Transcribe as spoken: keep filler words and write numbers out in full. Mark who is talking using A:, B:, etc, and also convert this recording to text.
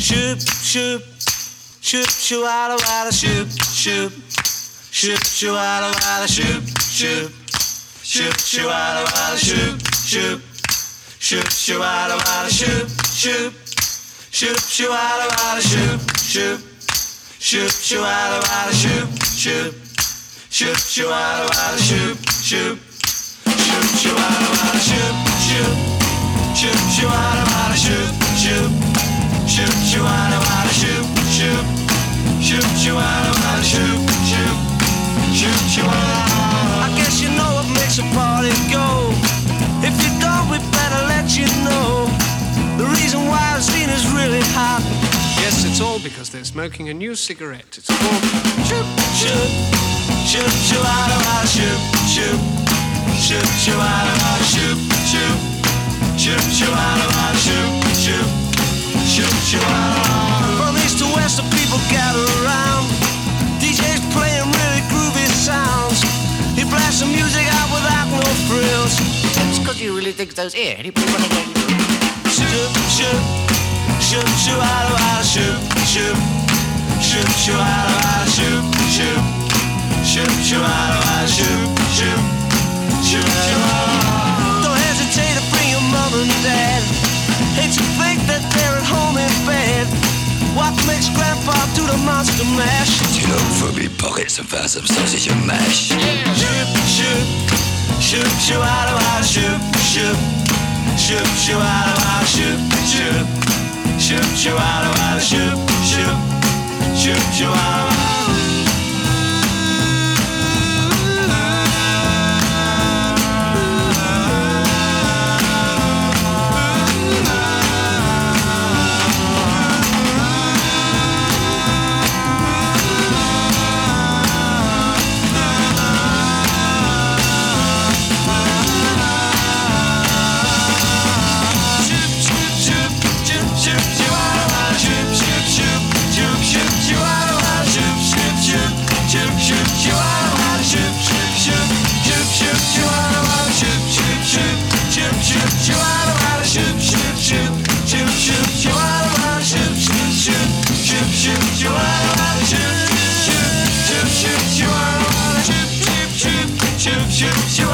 A: shoop, shoop, shoop, shoop, wada, wada, shoop, shoop, shoop, shoop, wada, wada, shoop, shoop, shoop, shoop, wada, wada, shoop, shoop, shoop, shoop, wada, wada, shoop, shoop, shoop, shoop, wada, wada, shoop, shoop, shoop, shoop, wada, wada, shoop, shoop, shoop, shoop, wada, wada, shoop, shoop, shoop, shoop, wada, wada, shoop, shoop, shoop, shoop, wada, wada, shoop, shoop, shoop, shoop, wada, wada, shoop, shoop, shoop, shoop, wada, wada, shoop, shoop, shoop, shoop, wada. I guess you know what makes a party go. If you don't, we better let you know. The reason why the scene is really hot.
B: Yes, it's all because they're smoking a new cigarette. It's called
A: shoop, shoop, shoop, shoop, wada, wada, shoop, shoop, shoop, shoop, wada, wada, shoop, shoop, shoop, shoop, wada, wada, shoop, shoop, shoop, shoop, wada. From east to west, the people gather around. D J's playing really groovy sounds. He blasts the music out without no frills.
C: It's because you really think those ear.
A: Shoop, shoop, shoop, shoop, wada, wada, shoop, shoop, shoop, shoop, wada, wada, shoop, shoop, shoop, shoop, wada, wada, shoop, shoop, shoop, shoop, wada. Don't hesitate to bring your mom and dad. Hate to think that they're at home in bed. What makes Grandpa do the monster mash?
D: Xenophobie, Boris, was im sausige Mash.
A: Shoop, shoop, shoop, shoop, wada, wada, shoop, shoop, shoop, shoop, wada, wada, shoop, shoop, shoop, shoop, wada, wada, shoop, shoop, shoop, shoop, wada, wada. Shoop, shoop, shoop,